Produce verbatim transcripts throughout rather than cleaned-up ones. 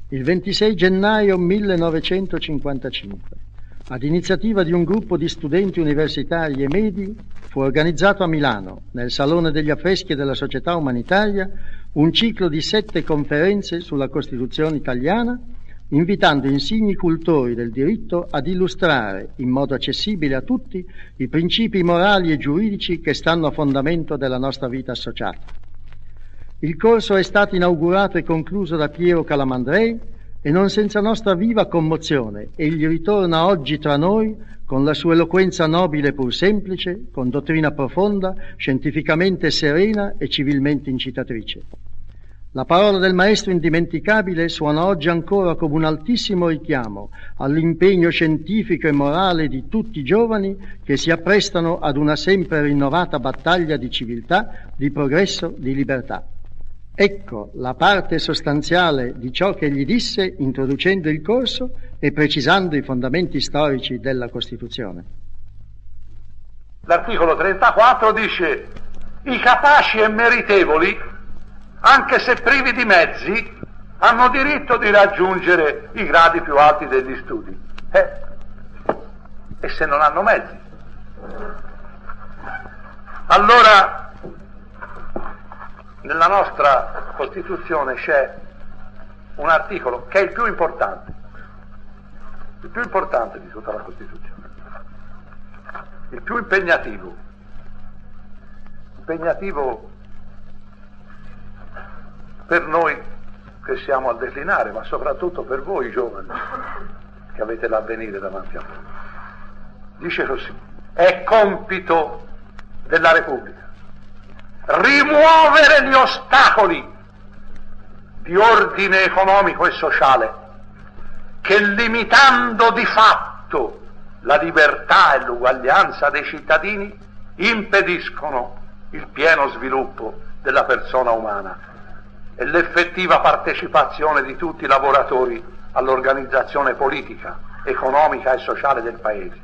Il ventisei gennaio millenovecentocinquantacinque, ad iniziativa di un gruppo di studenti universitari e medi, fu organizzato a Milano, nel Salone degli Affreschi della Società Umanitaria, un ciclo di sette conferenze sulla Costituzione italiana, invitando insigni cultori del diritto ad illustrare, in modo accessibile a tutti, i principi morali e giuridici che stanno a fondamento della nostra vita associata. Il corso è stato inaugurato e concluso da Piero Calamandrei e non senza nostra viva commozione egli ritorna oggi tra noi con la sua eloquenza nobile pur semplice, con dottrina profonda, scientificamente serena e civilmente incitatrice. La parola del maestro indimenticabile suona oggi ancora come un altissimo richiamo all'impegno scientifico e morale di tutti i giovani che si apprestano ad una sempre rinnovata battaglia di civiltà, di progresso, di libertà. Ecco la parte sostanziale di ciò che egli disse introducendo il corso e precisando i fondamenti storici della Costituzione. L'articolo trentaquattro dice: i capaci e meritevoli, anche se privi di mezzi, hanno diritto di raggiungere i gradi più alti degli studi. Eh? E se non hanno mezzi? Allora, nella nostra Costituzione c'è un articolo che è il più importante, il più importante di tutta la Costituzione, il più impegnativo, impegnativo per noi che siamo al declinare, ma soprattutto per voi giovani che avete l'avvenire davanti a voi. Dice così: è compito della Repubblica rimuovere gli ostacoli di ordine economico e sociale che, limitando di fatto la libertà e l'uguaglianza dei cittadini, impediscono il pieno sviluppo della persona umana e l'effettiva partecipazione di tutti i lavoratori all'organizzazione politica, economica e sociale del Paese.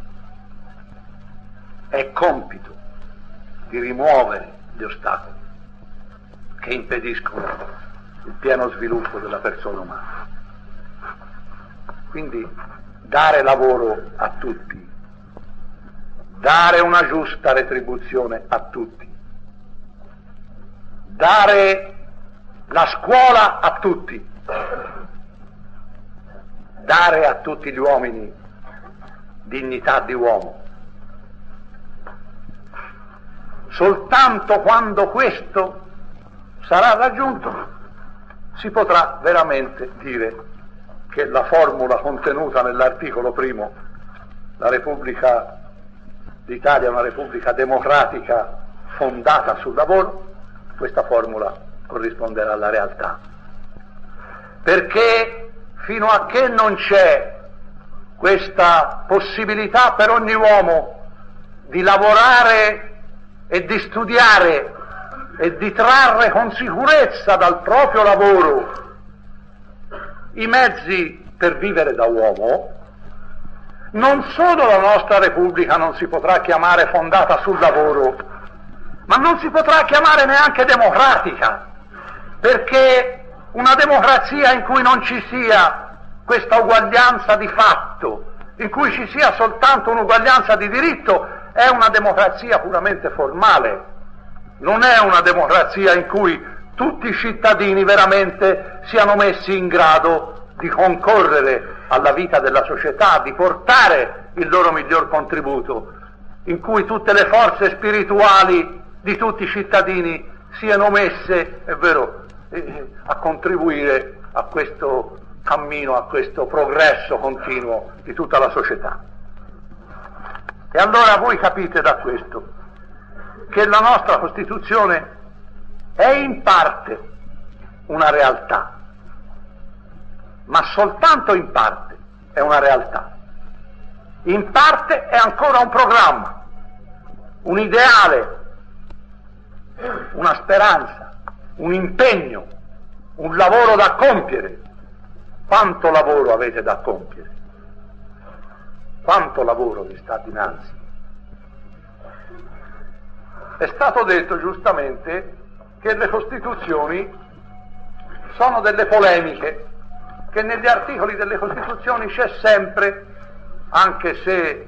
È compito di rimuovere gli ostacoli che impediscono il pieno sviluppo della persona umana. Quindi dare lavoro a tutti, dare una giusta retribuzione a tutti, dare la scuola a tutti, dare a tutti gli uomini dignità di uomo. Soltanto quando questo sarà raggiunto si potrà veramente dire che la formula contenuta nell'articolo primo, la Repubblica d'Italia è una Repubblica democratica fondata sul lavoro, questa formula corrisponderà alla realtà. Perché fino a che non c'è questa possibilità per ogni uomo di lavorare e di studiare e di trarre con sicurezza dal proprio lavoro i mezzi per vivere da uomo, non solo la nostra Repubblica non si potrà chiamare fondata sul lavoro, ma non si potrà chiamare neanche democratica, perché una democrazia in cui non ci sia questa uguaglianza di fatto, in cui ci sia soltanto un'uguaglianza di diritto, è una democrazia puramente formale, non è una democrazia in cui tutti i cittadini veramente siano messi in grado di concorrere alla vita della società, di portare il loro miglior contributo, in cui tutte le forze spirituali di tutti i cittadini siano messe, è vero, eh, a contribuire a questo cammino, a questo progresso continuo di tutta la società. E allora voi capite da questo che la nostra Costituzione è in parte una realtà, ma soltanto in parte è una realtà. In parte è ancora un programma, un ideale, una speranza, un impegno, un lavoro da compiere. Quanto lavoro avete da compiere? Quanto lavoro vi sta dinanzi? È stato detto giustamente che le Costituzioni sono delle polemiche, che negli articoli delle Costituzioni c'è sempre, anche se eh,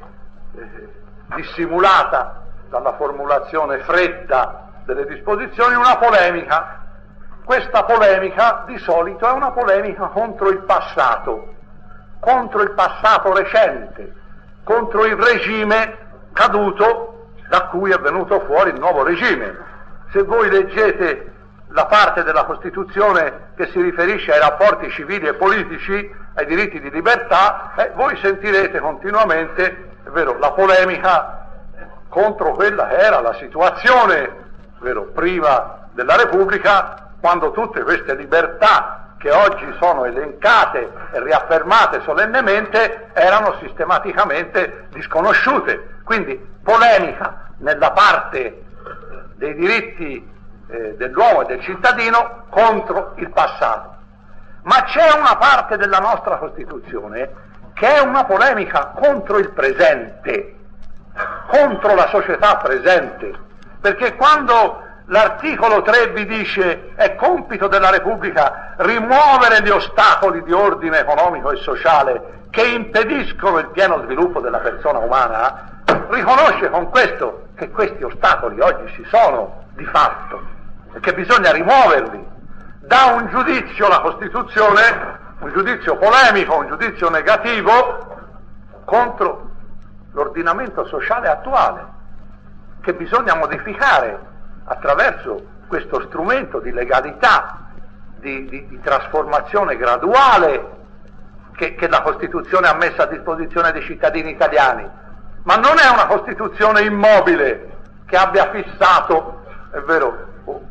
dissimulata dalla formulazione fredda delle disposizioni, una polemica. Questa polemica di solito è una polemica contro il passato, contro il passato recente, contro il regime caduto da cui è venuto fuori il nuovo regime. Se voi leggete la parte della Costituzione che si riferisce ai rapporti civili e politici, ai diritti di libertà, eh, voi sentirete continuamente, è vero, la polemica contro quella che era la situazione, è vero, prima della Repubblica, quando tutte queste libertà che oggi sono elencate e riaffermate solennemente erano sistematicamente disconosciute. Quindi polemica nella parte dei diritti eh, dell'uomo e del cittadino contro il passato. Ma c'è una parte della nostra Costituzione che è una polemica contro il presente, contro la società presente, perché quando l'articolo tre vi dice è compito della Repubblica rimuovere gli ostacoli di ordine economico e sociale che impediscono il pieno sviluppo della persona umana, riconosce con questo che questi ostacoli oggi ci sono di fatto e che bisogna rimuoverli. Dà un giudizio la Costituzione, un giudizio polemico, un giudizio negativo contro l'ordinamento sociale attuale, che bisogna modificare attraverso questo strumento di legalità, di, di, di trasformazione graduale che, che la Costituzione ha messo a disposizione dei cittadini italiani. Ma non è una Costituzione immobile che abbia fissato, è vero,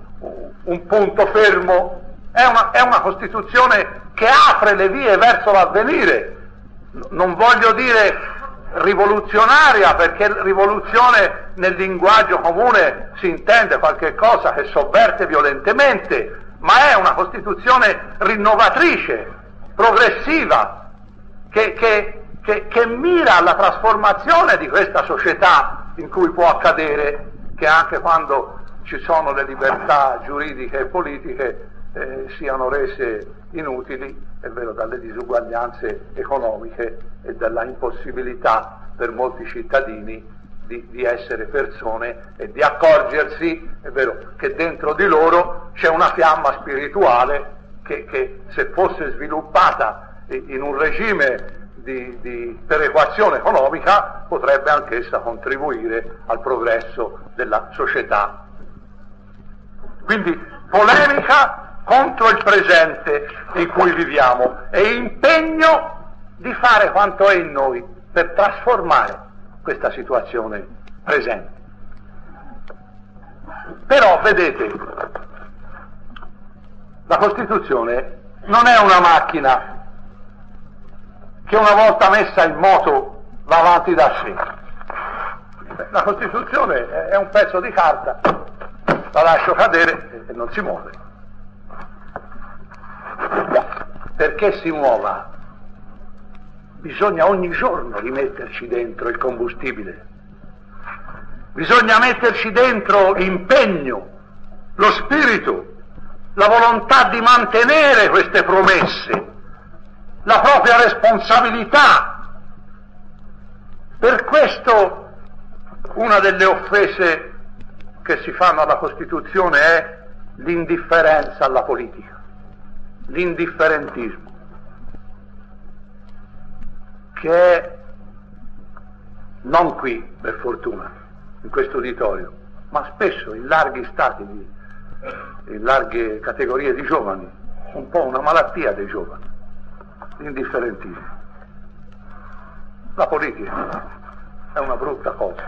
un punto fermo, è una, è una Costituzione che apre le vie verso l'avvenire. Non voglio dire rivoluzionaria, perché rivoluzione nel linguaggio comune si intende qualche cosa che sovverte violentemente, ma è una Costituzione rinnovatrice, progressiva, che, che, che, che mira alla trasformazione di questa società in cui può accadere che anche quando ci sono le libertà giuridiche e politiche eh, siano rese inutili, è vero, dalle disuguaglianze economiche e dalla impossibilità per molti cittadini di, di essere persone e di accorgersi, è vero, che dentro di loro c'è una fiamma spirituale che, che se fosse sviluppata in un regime di, di perequazione economica potrebbe anch'essa contribuire al progresso della società. Quindi polemica contro il presente in cui viviamo e impegno di fare quanto è in noi per trasformare questa situazione presente. Però vedete, la Costituzione non è una macchina che una volta messa in moto va avanti da sé. La Costituzione è un pezzo di carta, la lascio cadere e non si muove. Perché si muova bisogna ogni giorno rimetterci dentro il combustibile, bisogna metterci dentro l'impegno, lo spirito, la volontà di mantenere queste promesse, la propria responsabilità. Per questo una delle offese che si fanno alla Costituzione è l'indifferenza alla politica, l'indifferentismo, che è non qui, per fortuna, in questo uditorio, ma spesso in larghi stati, di, in larghe categorie di giovani, un po' una malattia dei giovani, l'indifferentismo. La politica è una brutta cosa,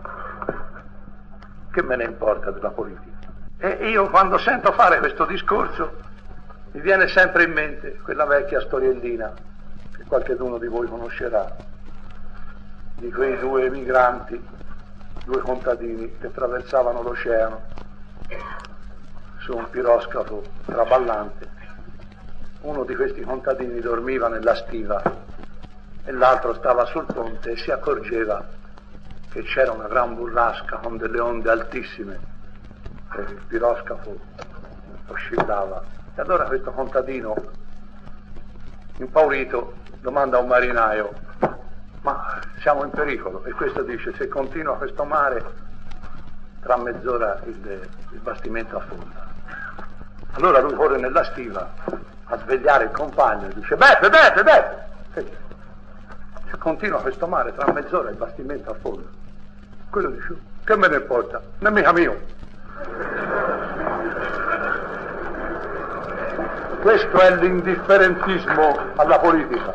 che me ne importa della politica? E io quando sento fare questo discorso mi viene sempre in mente quella vecchia storiellina che qualcuno di voi conoscerà, di quei due migranti, due contadini che attraversavano l'oceano su un piroscafo traballante. Uno di questi contadini dormiva nella stiva e l'altro stava sul ponte e si accorgeva che c'era una gran burrasca con delle onde altissime e il piroscafo oscillava. E allora questo contadino impaurito, domanda a un marinaio: ma siamo in pericolo? E questo dice: se continua questo mare, tra mezz'ora il, il bastimento affonda. Allora lui corre nella stiva a svegliare il compagno e dice: Beppe, Beppe, Beppe, se continua questo mare, tra mezz'ora il bastimento affonda. Quello dice: che me ne importa, non è mica mio. Questo è l'indifferentismo alla politica.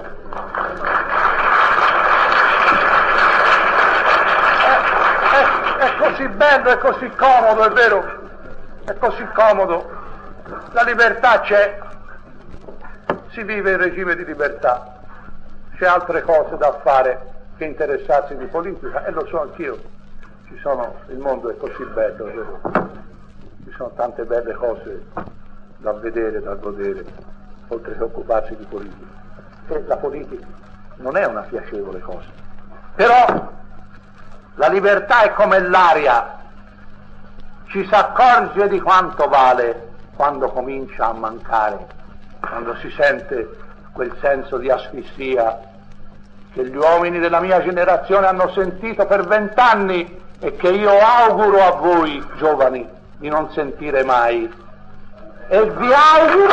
È, è, è così bello, è così comodo, è vero, è così comodo. La libertà c'è, si vive in regime di libertà. C'è altre cose da fare che interessarsi di politica, e lo so anch'io. Ci sono, il mondo è così bello, è vero? Ci sono tante belle cose da vedere, da godere, oltre che occuparsi di politica. E la politica non è una piacevole cosa. Però la libertà è come l'aria, ci si accorge di quanto vale quando comincia a mancare, quando si sente quel senso di asfissia che gli uomini della mia generazione hanno sentito per vent'anni e che io auguro a voi giovani di non sentire mai. E vi auguro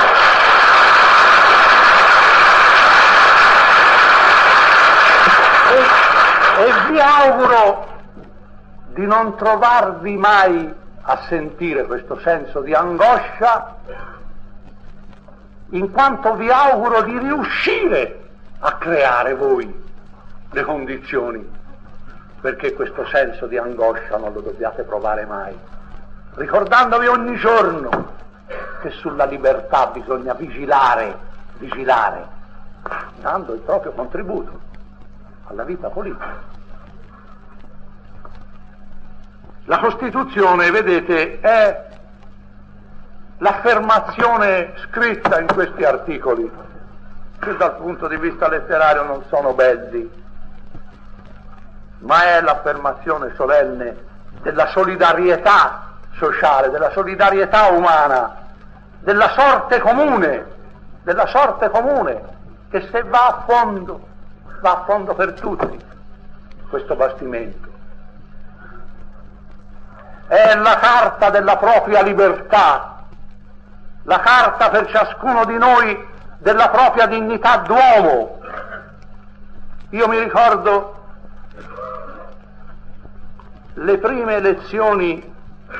e, e vi auguro di non trovarvi mai a sentire questo senso di angoscia, in quanto vi auguro di riuscire a creare voi le condizioni perché questo senso di angoscia non lo dobbiate provare mai, ricordandovi ogni giorno che sulla libertà bisogna vigilare, vigilare, dando il proprio contributo alla vita politica. La Costituzione, vedete, è l'affermazione scritta in questi articoli, che dal punto di vista letterario non sono belli, ma è l'affermazione solenne della solidarietà sociale, della solidarietà umana, della sorte comune, della sorte comune, che se va a fondo, va a fondo per tutti, questo bastimento. È la carta della propria libertà, la carta per ciascuno di noi della propria dignità d'uomo. Io mi ricordo le prime elezioni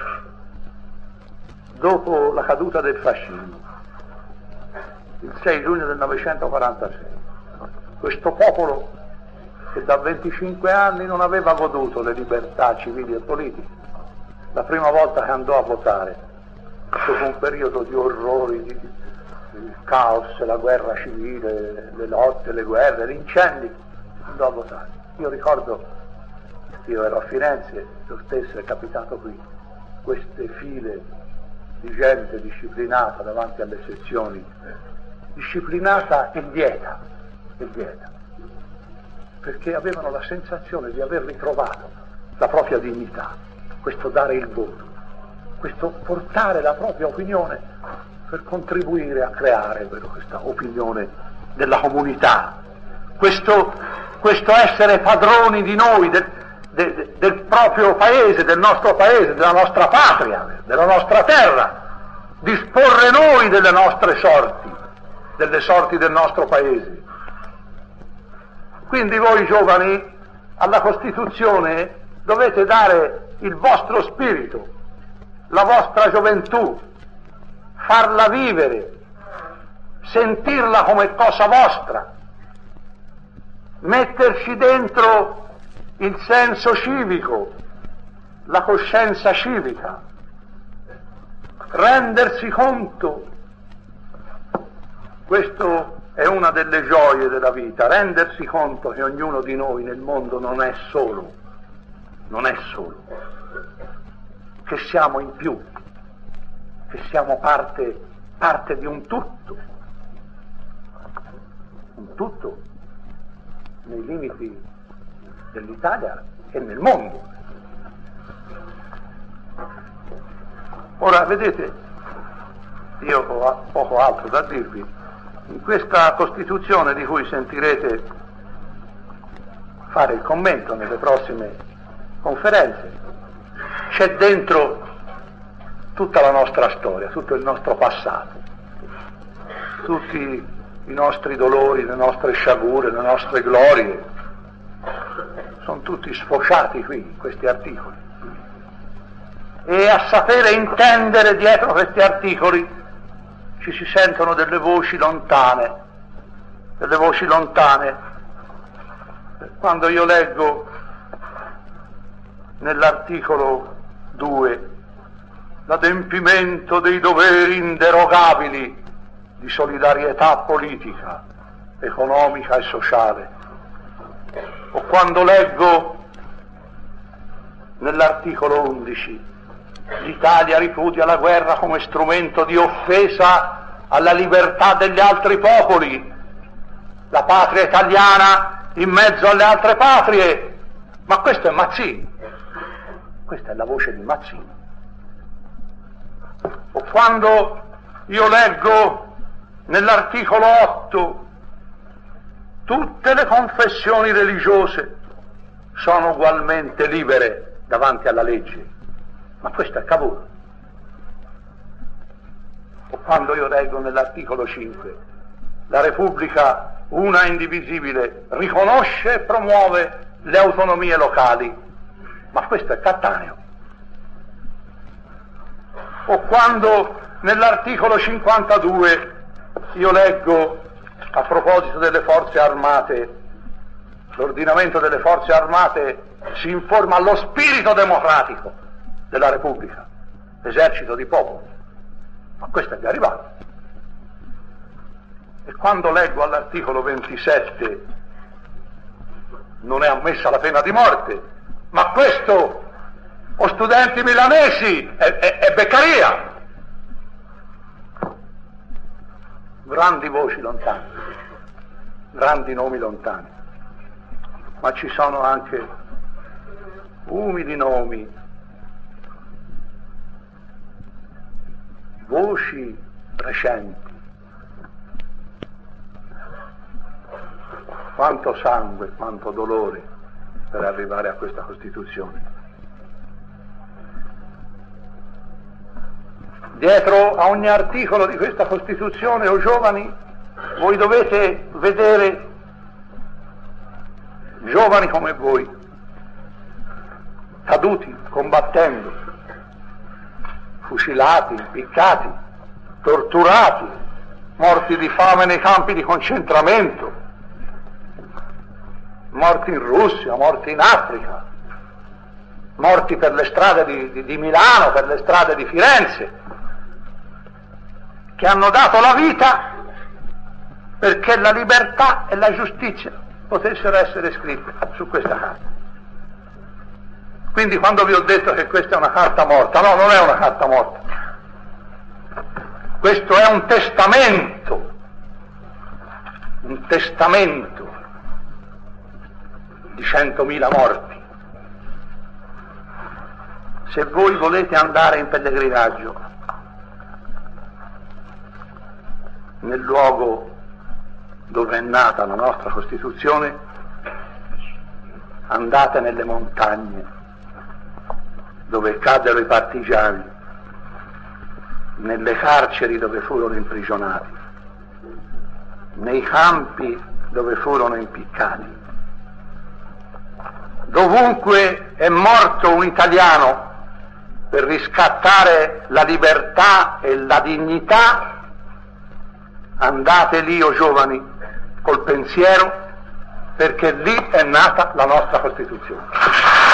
dopo la caduta del fascismo, il sei giugno del novecentoquarantasei. Questo popolo che da venticinque anni non aveva goduto le libertà civili e politiche, la prima volta che andò a votare, dopo un periodo di orrori, di, di caos, la guerra civile, le lotte, le guerre, gli incendi, andò a votare. Io ricordo, io ero a Firenze, lo stesso è capitato qui, queste file di gente disciplinata davanti alle sezioni, disciplinata e lieta, e lieta, perché avevano la sensazione di aver ritrovato la propria dignità, questo dare il voto, questo portare la propria opinione per contribuire a creare questa opinione della comunità, questo, questo essere padroni di noi, del, de, del proprio paese, del nostro paese, della nostra patria, della nostra terra, disporre noi delle nostre sorti, delle sorti del nostro paese. Quindi voi giovani alla Costituzione dovete dare il vostro spirito, la vostra gioventù, farla vivere, sentirla come cosa vostra, metterci dentro il senso civico, la coscienza civica, rendersi conto, questo è una delle gioie della vita, rendersi conto che ognuno di noi nel mondo non è solo, non è solo, che siamo in più, che siamo parte, parte di un tutto, un tutto nei limiti dell'Italia e nel mondo. Ora, vedete, io ho poco altro da dirvi, In questa Costituzione, di cui sentirete fare il commento nelle prossime conferenze, c'è dentro tutta la nostra storia, tutto il nostro passato, tutti i nostri dolori, le nostre sciagure, le nostre glorie, sono tutti sfociati qui in questi articoli. E a sapere intendere dietro questi articoli ci si sentono delle voci lontane, delle voci lontane. Quando io leggo nell'articolo due l'adempimento dei doveri inderogabili di solidarietà politica, economica e sociale, o quando leggo nell'articolo undici l'Italia ripudia la guerra come strumento di offesa alla libertà degli altri popoli, la patria italiana in mezzo alle altre patrie, ma questo è Mazzini, questa è la voce di Mazzini. O quando io leggo nell'articolo otto tutte le confessioni religiose sono ugualmente libere davanti alla legge, ma questo è Cavour. O quando io leggo nell'articolo cinque la Repubblica una e indivisibile riconosce e promuove le autonomie locali, ma questo è Cattaneo. O quando nell'articolo cinquantadue io leggo, a proposito delle forze armate, l'ordinamento delle forze armate si informa allo spirito democratico della Repubblica, esercito di popolo, ma questo è Garibaldi. E quando leggo all'articolo ventisette non è ammessa la pena di morte, ma questo o studenti milanesi è, è, è Beccaria. Grandi voci lontane, grandi nomi lontani, ma ci sono anche umili nomi, voci recenti. Quanto sangue, quanto dolore per arrivare a questa Costituzione. Dietro a ogni articolo di questa Costituzione, o giovani, voi dovete vedere giovani come voi, caduti, combattendo, fucilati, impiccati, torturati, morti di fame nei campi di concentramento, morti in Russia, morti in Africa, morti per le strade di, di, di Milano, per le strade di Firenze, che hanno dato la vita perché la libertà e la giustizia potessero essere scritte su questa carta. Quindi quando vi ho detto che questa è una carta morta, no, non è una carta morta, questo è un testamento, un testamento di centomila morti. Se voi volete andare in pellegrinaggio nel luogo dove è nata la nostra Costituzione, andate nelle montagne dove caddero i partigiani, nelle carceri dove furono imprigionati, nei campi dove furono impiccati. Dovunque è morto un italiano per riscattare la libertà e la dignità, andate lì, o giovani, col pensiero, perché lì è nata la nostra Costituzione.